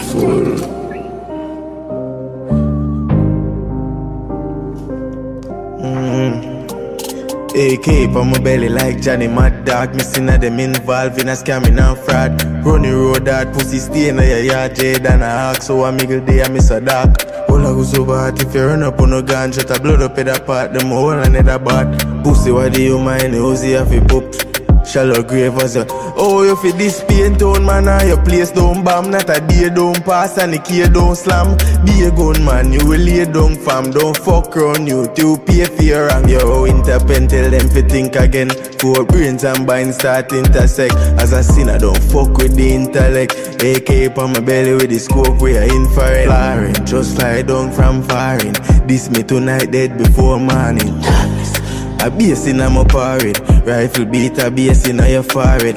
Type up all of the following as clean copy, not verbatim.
careful. AK on my belly like Johnny Mad Dog. Missing at them involved in a scamming and fraud. Running road that pussy stay in your yard, Jade and a hawk. So I miggle day I miss a dark. All I go so bad if you run up on a gun, shut a blood up in the part. Them whole another bad. Pussy what do you mind? Uzi have a poop. Shallow grave as a oh, you fi this pain town man, and your place don't bomb. Not a day don't pass and the key don't slam. Be a gun man, you will lay down fam. Don't fuck around you to pay for your wrong. Yo, interpen tell them fi think again. Four brains and bind start intersect. As a sinner don't fuck with the intellect. AK on my belly with the scope we are infrared. Flaring, just fly down from foreign. This me tonight dead before morning. A bass in my parade. Rifle beat a bass in your forehead.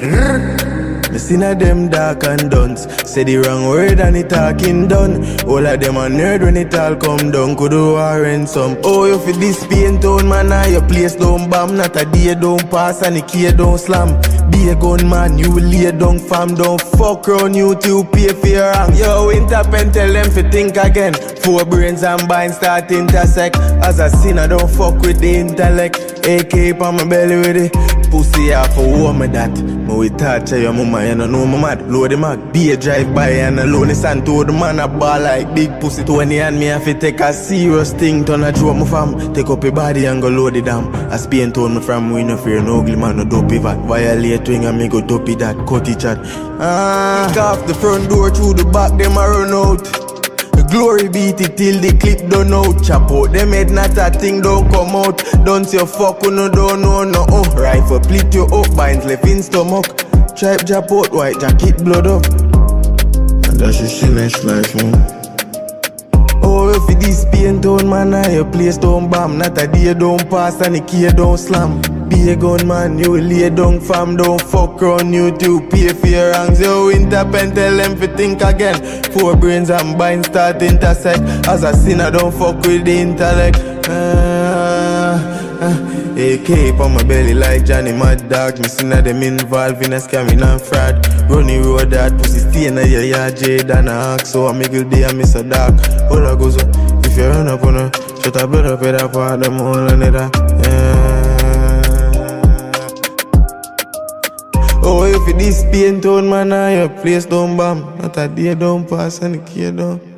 Me seen a them dark and dunce. Say the wrong word and it talking done. All of them a nerd when it all come down. Could do warrant some. Oh, you fi this pain town man, and your place don't bomb. Not a day don't pass and the key don't slam. Be a gun man, you will lay down fam. Don't fuck round you till you pay for your wrong. Yo, interpen tell them fi think again. Four brains and bind start intersect. As a sinner don't fuck with the intellect. AK on my belly with it. Pussy off a woman that. Me with torture your mama, you don't know my mad. Blow the mag, be a drive by and alone. It's and to the man a ball like big pussy. 20 and me have to take a serious thing. Turn a draw my fam. Take up your body and go load it down. I Spain told me from we no fear no ugly man no dopey vat. Violate wing and me go dopey that. Cut it chat. Kick off the front door through the back, them a run out. Glory beat it till the clip done out. Chop out them head, not a thing don't come out. Don't say fuck you no don't know no. Rifle split you up, binds left in stomach. Tripe jump out, white jacket blood up. And that's the next life, man. Oh, if this pain town man, and your place don't bomb. Not a day don't pass and the key don't slam. Be a gun man, you will lay down fam. Don't fuck around you to pay for your wrongs. Yo, interpen tell them fi think again. Four brains and bind start intersect. As a sinner don't fuck with the intellect. AK on my belly like Johnny Mad Dog. Missing at them involved in a scamming and fraud. Running road that pussy stay in your yard, Jade and a hawk. So I make you day I miss a dark. All I go so, if you run up on her, shut a blood up in that part, them whole another. Oh, if this pain town man, and your place don't bomb. Not a day don't pass and the key don't.